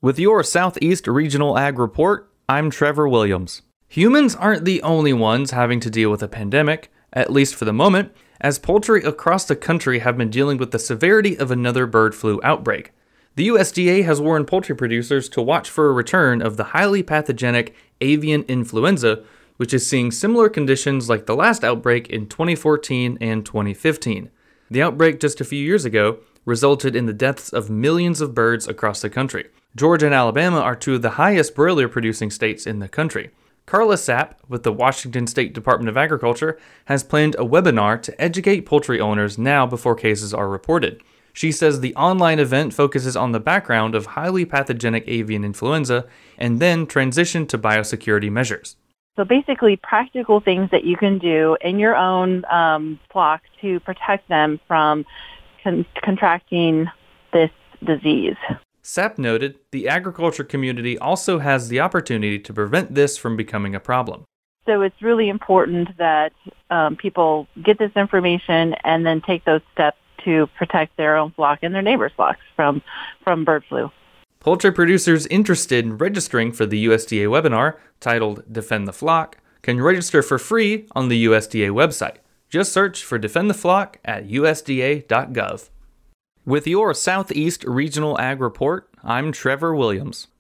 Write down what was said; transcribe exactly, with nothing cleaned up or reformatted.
With your Southeast Regional Ag Report, I'm Trevor Williams. Humans aren't the only ones having to deal with a pandemic, at least for the moment, as poultry across the country have been dealing with the severity of another bird flu outbreak. The U S D A has warned poultry producers to watch for a return of the highly pathogenic avian influenza, which is seeing similar conditions like the last outbreak in twenty fourteen and twenty fifteen. The outbreak just a few years ago resulted in the deaths of millions of birds across the country. Georgia and Alabama are two of the highest broiler producing states in the country. Carla Sapp, with the Washington State Department of Agriculture, has planned a webinar to educate poultry owners now before cases are reported. She says the online event focuses on the background of highly pathogenic avian influenza and then transition to biosecurity measures. So basically practical things that you can do in your own um, flock to protect them from con- contracting this disease. Sapp noted the agriculture community also has the opportunity to prevent this from becoming a problem. So it's really important that um, people get this information and then take those steps to protect their own flock and their neighbors' flocks from, from bird flu. Poultry producers interested in registering for the U S D A webinar, titled Defend the Flock, can register for free on the U S D A website. Just search for Defend the Flock at U S D A dot gov. With your Southeast Regional Ag Report, I'm Trevor Williams.